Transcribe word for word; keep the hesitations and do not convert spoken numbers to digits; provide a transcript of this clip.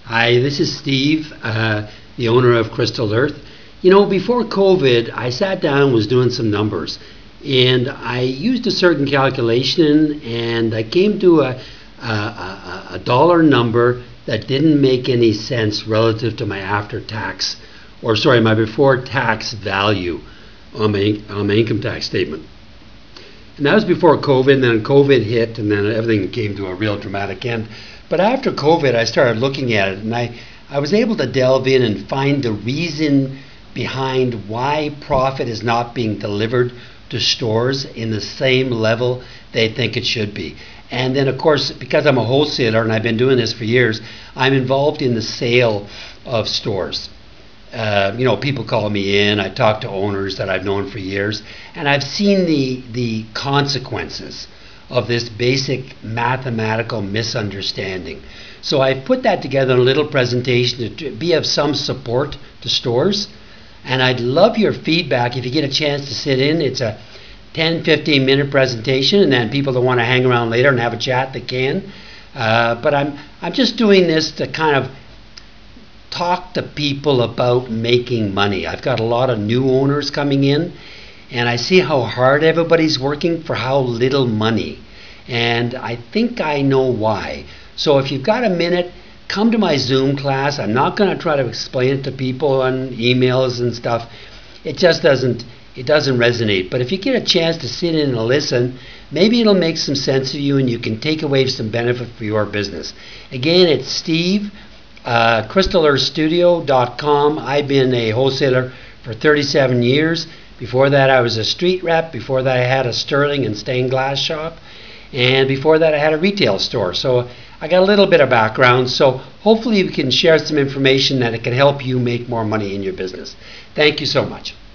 Hi, this is Steve, uh, the owner of Crystal Earth. You know, before COVID, I sat down and was doing some numbers, and I used a certain calculation, and I came to a, a, a, a dollar number that didn't make any sense relative to my after-tax, or sorry, my before-tax value on my, on my income tax statement. And that was before COVID, and then COVID hit, and then everything came to a real dramatic end. But after COVID, I started looking at it, and I, I was able to delve in and find the reason behind why profit is not being delivered to stores in the same level they think it should be. And then, of course, because I'm a wholesaler and I've been doing this for years, I'm involved in the sale of stores. Uh, you know, people call me in, I talk to owners that I've known for years, and I've seen the, the consequences of this basic mathematical misunderstanding. So I've put that together in a little presentation to be of some support to stores, and I'd love your feedback if you get a chance to sit in. It's a ten, fifteen minute presentation, and then people that want to hang around later and have a chat, they can. Uh, but I'm, I'm just doing this to kind of talk to people about making money. I've got a lot of new owners coming in, and I see how hard everybody's working for how little money. And I think I know why. So if you've got a minute, come to my Zoom class. I'm not going to try to explain it to people on emails and stuff. It just doesn't, it doesn't resonate. But if you get a chance to sit in and listen, maybe it'll make some sense to you and you can take away some benefit for your business. Again, it's Steve, uh, crystal earth studio dot com. I've been a wholesaler for thirty-seven years. Before that, I was a street rep. Before that, I had a sterling and stained glass shop. And before that, I had a retail store. So I got a little bit of background. So hopefully we can share some information that it can help you make more money in your business. Thank you so much.